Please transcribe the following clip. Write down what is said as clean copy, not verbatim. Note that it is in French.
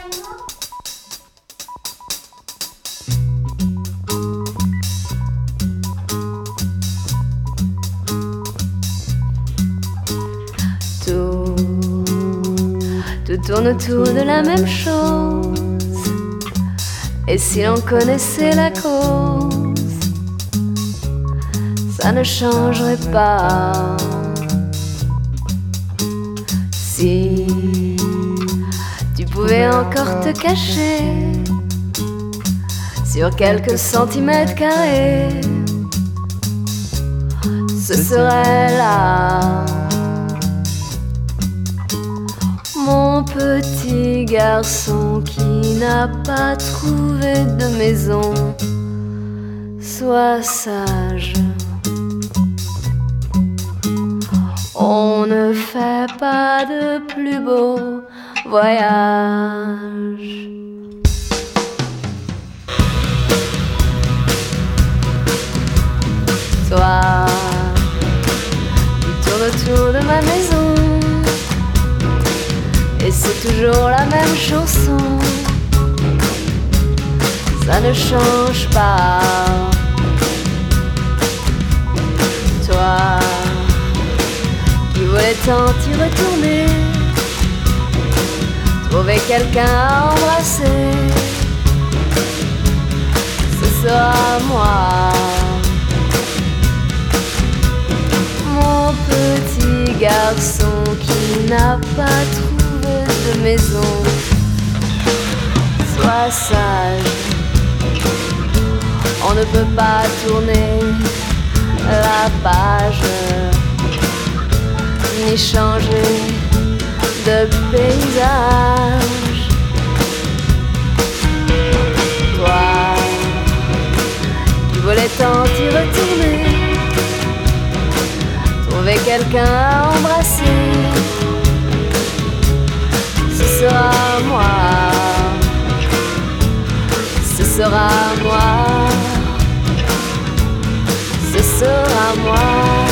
Tout tourne autour de la même chose. Et si l'on connaissait la cause, ça ne changerait pas. Si tu pouvais encore te cacher sur quelques centimètres carrés, ce serait là. Mon petit garçon qui n'a pas trouvé de maison, sois sage. On ne fait pas de plus beau voyage. Toi, tu tournes autour de ma maison, et c'est toujours la même chanson. Ça ne change pas. Toi qui voulais tant y retourner, trouver quelqu'un à embrasser, ce sera moi. Mon petit garçon qui n'a pas trouvé de maison, sois sage. On ne peut pas tourner la page, ni changer de paysage. Toi qui voulais tant y retourner, trouver quelqu'un à embrasser, ce sera moi. Ce sera moi. Ce sera moi.